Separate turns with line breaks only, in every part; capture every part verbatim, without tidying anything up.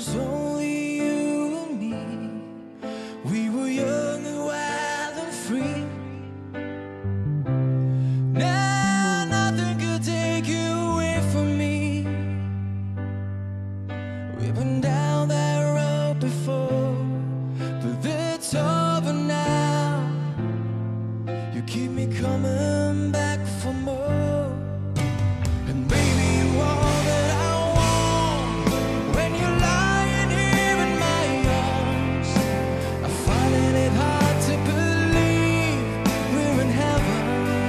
was only you and me. We were young and wild and free. Now nothing could take you away from me. We've been down that road before, but it's over now. You keep me coming back for more. And baby, you are that I want. When you're lying here in my arms, I'm finding it hard to believe we're in heaven.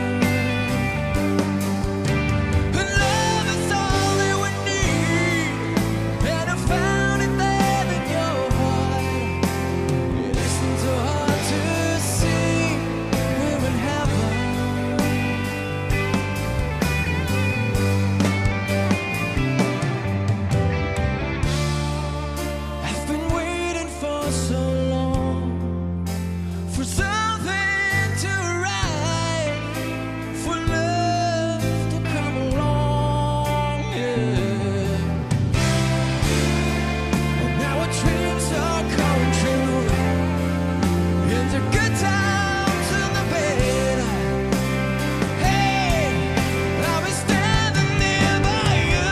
And love is all that we need, and I found it there in your heart. It isn't so hard to see we're in heaven. I've been waiting for so long for something to arrive, for love to come along, yeah. And now our dreams are coming true, in the good times and the bad. Hey, I'll be standing there by you.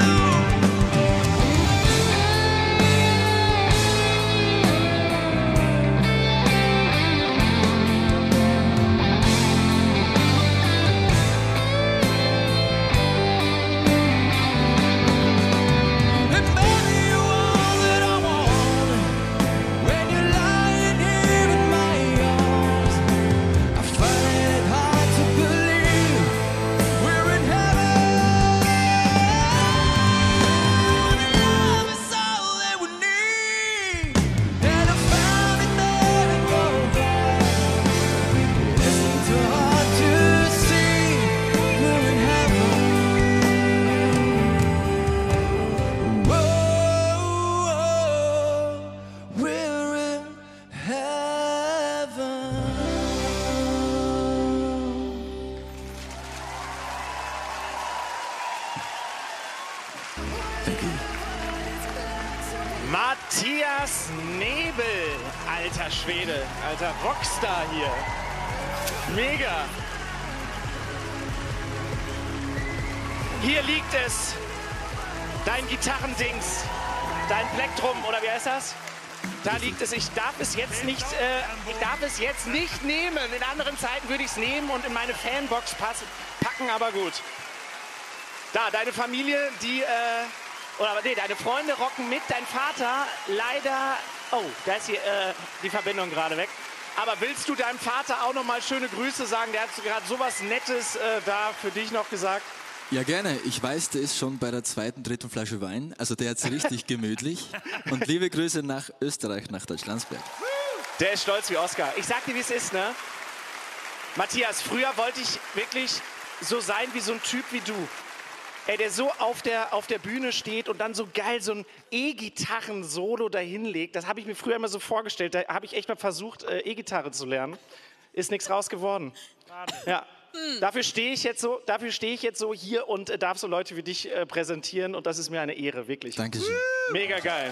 And baby, you are that I want. When you're lying here in my arms, I find it hard to believe we're in heaven. Love is all that we need, and I found it there in your heart. It isn't too hard to see we're in heaven. Whoa, we're in heaven.
Matthias Nebel, alter Schwede, alter Rockstar hier. Mega. Hier liegt es, dein Gitarrendings, dein Plektrum, oder wie heißt das? Da liegt es. Ich darf es jetzt nicht, äh, ich darf es jetzt nicht nehmen. In anderen Zeiten würde ich es nehmen und in meine Fanbox passen, packen, aber gut. Da, deine Familie, die, äh, oder nee, deine Freunde rocken mit. Dein Vater leider, oh, da ist hier äh, die Verbindung gerade weg. Aber willst du deinem Vater auch noch mal schöne Grüße sagen? Der hat gerade sowas Nettes äh, da für dich noch gesagt.
Ja, gerne. Ich weiß, der ist schon bei der zweiten, dritten Flasche Wein. Also der hat es richtig gemütlich. Und liebe Grüße nach Österreich, nach Deutschlandsberg.
Der ist stolz wie Oscar. Ich sag dir, wie es ist, ne? Matthias, früher wollte ich wirklich so sein wie so ein Typ wie du. Ey, der so auf der, auf der Bühne steht und dann so geil so ein E-Gitarren-Solo dahinlegt. Das habe ich mir früher immer so vorgestellt. Da habe ich echt mal versucht, äh, E-Gitarre zu lernen. Ist nichts raus geworden. Ja. Dafür stehe ich jetzt so, dafür stehe ich jetzt so hier und äh, darf so Leute wie dich äh, präsentieren. Und das ist mir eine Ehre, wirklich.
Dankeschön.
Mega geil.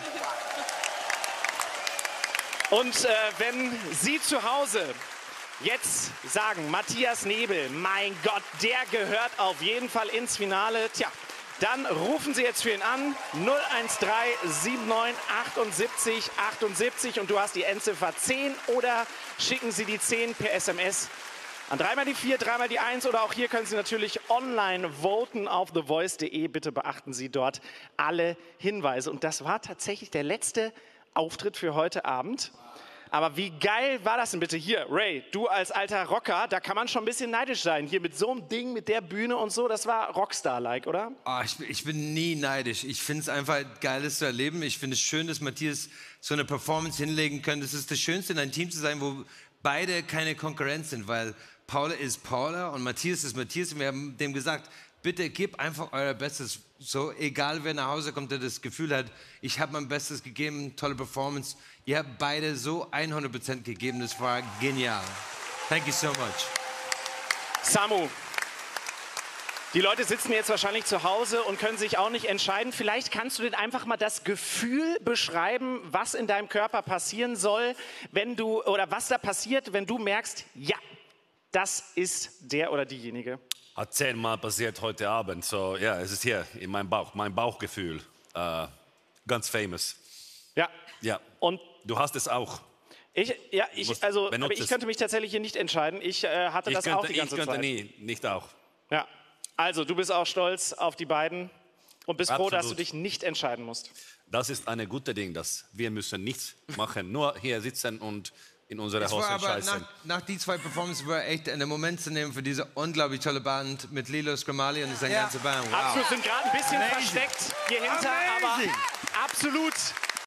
Und äh, wenn Sie zu Hause jetzt sagen, Matthias Nebel, mein Gott, der gehört auf jeden Fall ins Finale. Tja, dann rufen Sie jetzt für ihn an, null eins drei sieben neun achtundsiebzig achtundsiebzig und du hast die Endziffer zehn oder schicken Sie die zehn per S M S an dreimal die vier, dreimal die eins oder auch hier können Sie natürlich online voten auf the voice punkt de. Bitte beachten Sie dort alle Hinweise. Und das war tatsächlich der letzte Auftritt für heute Abend. Aber wie geil war das denn bitte? Hier, Ray, du als alter Rocker, da kann man schon ein bisschen neidisch sein. Hier mit so einem Ding, mit der Bühne und so, das war Rockstar-like, oder?
Oh, ich, ich bin nie neidisch. Ich finde es einfach geil, das zu erleben. Ich finde es schön, dass Matthias so eine Performance hinlegen kann. Das ist das Schönste, in einem Team zu sein, wo beide keine Konkurrenz sind, weil Paula ist Paula und Matthias ist Matthias. Und wir haben dem gesagt, bitte gebt einfach euer Bestes. So, egal wer nach Hause kommt, der das Gefühl hat, ich habe mein Bestes gegeben, tolle Performance. Ihr habt beide so hundert Prozent gegeben, das war genial. Thank you so much.
Samu, Die Leute sitzen jetzt wahrscheinlich zu Hause und können sich auch nicht entscheiden. Vielleicht kannst du denen einfach mal das Gefühl beschreiben, was in deinem Körper passieren soll, wenn du, oder was da passiert, wenn du merkst, ja, das ist der oder diejenige.
Hat zehnmal passiert heute Abend. So, ja, es ist hier in meinem Bauch, mein Bauchgefühl. Äh, ganz famous.
Ja.
Ja.
Und
du hast es auch.
ich, ja, ich,
musst
also, aber
benutzt
ich
es.
könnte mich tatsächlich hier nicht entscheiden. Ich äh, hatte
Ich
das
könnte,
auch die ganze
ich könnte
Zeit.
nie, nicht auch.
Ja. Also, du bist auch stolz auf die beiden und bist froh, dass du
Absolut.
dich nicht entscheiden musst.
Das ist ein gutes Ding, dass wir müssen nichts machen, nur hier sitzen und in unsere
Es war
Hose
aber
scheißen.
nach, nach die zwei Performances war echt einen Moment zu nehmen für diese unglaublich tolle Band mit Lilo Scramali und seine
Ja.
ganze Band. Wow.
Absolut, sind gerade ein bisschen
Amazing.
versteckt hier hinter,
Amazing.
aber absolut